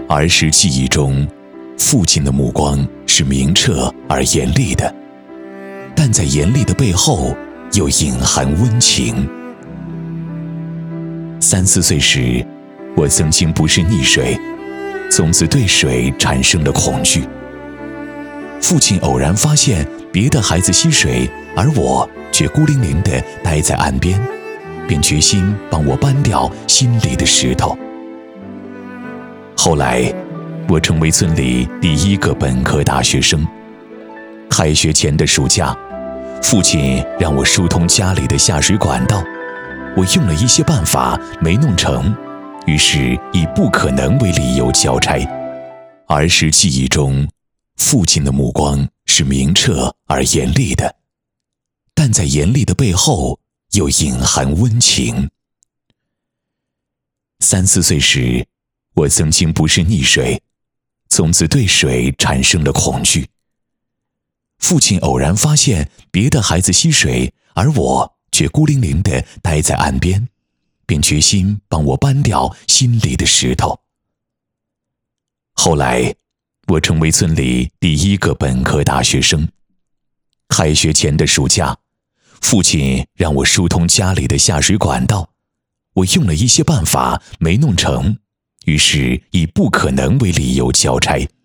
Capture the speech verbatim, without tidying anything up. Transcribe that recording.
儿时记忆中，父亲的目光是明澈而严厉的，但在严厉的背后又隐含温情。三四岁时，我曾经不慎溺水，从此对水产生了恐惧。父亲偶然发现别的孩子嬉水，而我却孤零零地待在岸边，便决心帮我搬掉心里的石头。后来，我成为村里第一个本科大学生。开学前的暑假，父亲让我疏通家里的下水管道，我用了一些办法没弄成，于是以不可能为理由交差。儿时记忆中，父亲的目光是明澈而严厉的，但在严厉的背后又隐含温情。三四岁时，我曾经不慎溺水，从此对水产生了恐惧。父亲偶然发现别的孩子嬉水，而我却孤零零地待在岸边，便决心帮我搬掉心里的石头。后来，我成为村里第一个本科大学生。开学前的暑假，父亲让我疏通家里的下水管道，我用了一些办法没弄成，于是以不可能为理由交差。